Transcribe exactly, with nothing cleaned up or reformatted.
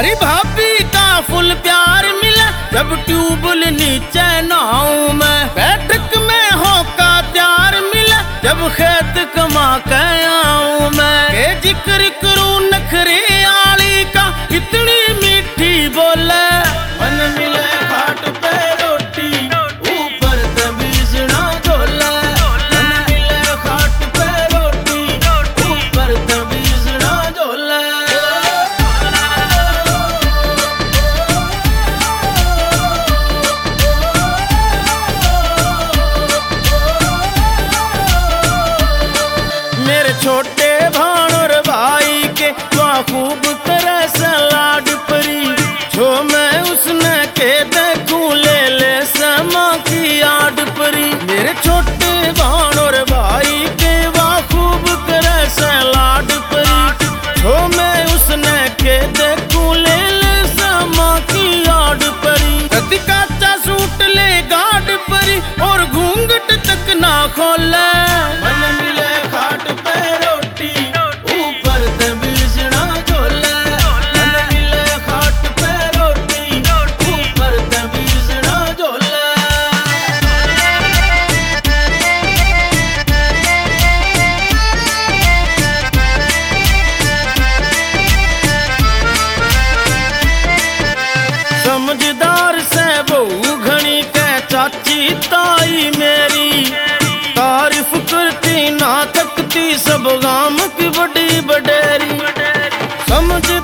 अरे भाभी का फुल प्यार मिला जब ट्यूबल नीचे नहाऊं मैं। बैठक में होका प्यार मिला जब खेत कमा के आऊं मैं। ये जिक्र करूं नखरे आली का इतनी मीठी बोले। मन मिले खाट पे रोटी ऊपर तबीजना झोला। मन मिले खाट पे रोटी ऊपर तबीजना झोला। मेरे छोटे भाण और भाई के वहाँ खूब तरह से लाड परी। जो मैं उसने के देखूं ले ले समा की आड परी। मेरे छोटे भाण और भाई के वहाँ खूब तरह से लाड परी। जो मैं उसने के देखूं ले ले समा की आड परी। कति काचा सूट ले गाड परी और घूंघट तक ना खोले। मन मिले खाट पे रोटी ऊपर तबीजना झोला। मन मिले खाट पे रोटी ऊपर तबीजना झोला। समझदार से बहु घनी के चाची ताई मेरी। तारीफ करती ना थकती सब गाम की बड़ी बडेरी। समझ